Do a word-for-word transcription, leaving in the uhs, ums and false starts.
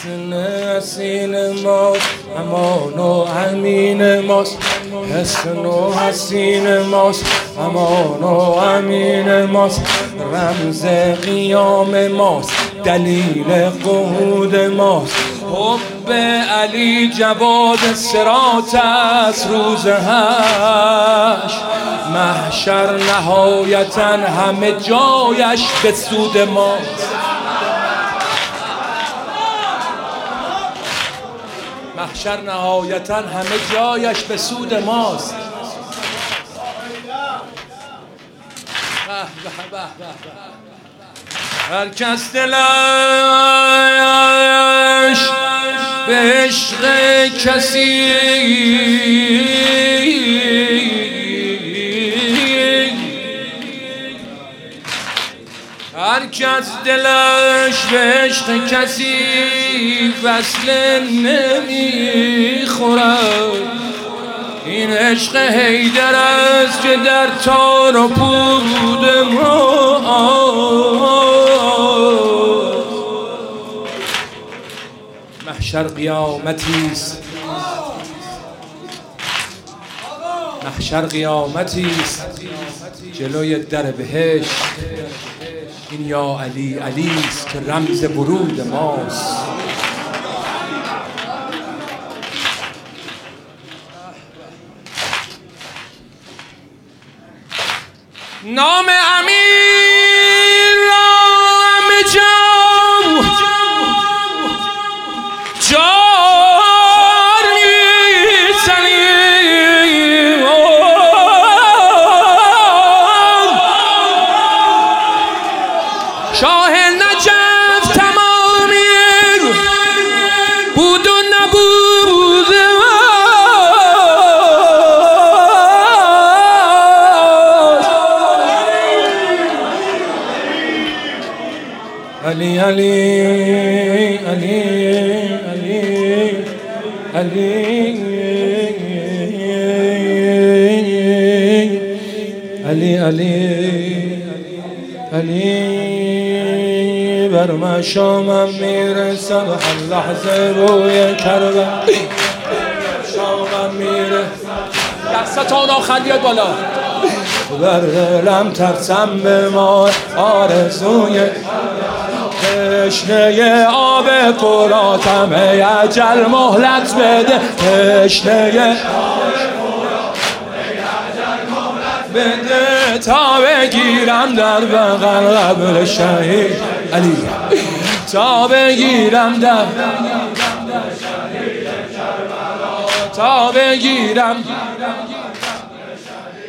حسن حسین ماست، امان و امین ماست. حسن و حسین ماست، امان و امین ماست. رمز قیام ماست، دلیل قعود ماست. حب علی جواد صراط است روز حشر. محشر نهایتاً همه جایش به سود ماست. محشر نهایتاً همه جایش به سود ماست. هر کس دلش به عشق کسی هر کس دلش به عشق کسی وصل نمیخورد. این عشق حیدر است که در تار و پود ما. محشر قیامتی است، محشر قیامتی است جلوی در بهشت. این یا علی علی است که رمز ورود ماست. نام امیر را همه جا جار می‌زنیم. شاه نجف تمامی بود و نبود علی علی علی علی علی علی علی علی بر مشامم میرسم هر لحظه روی کربلا. شامم میرسم دستتون آخر بیاد بالا. بر دلم ترسم به ما آرزوی تشنه آب فراتم. ای اجل مهلت بده تشنه بده تا بگیرم در بغل قبر شهید علی. تا بگیرم در تا بگیرم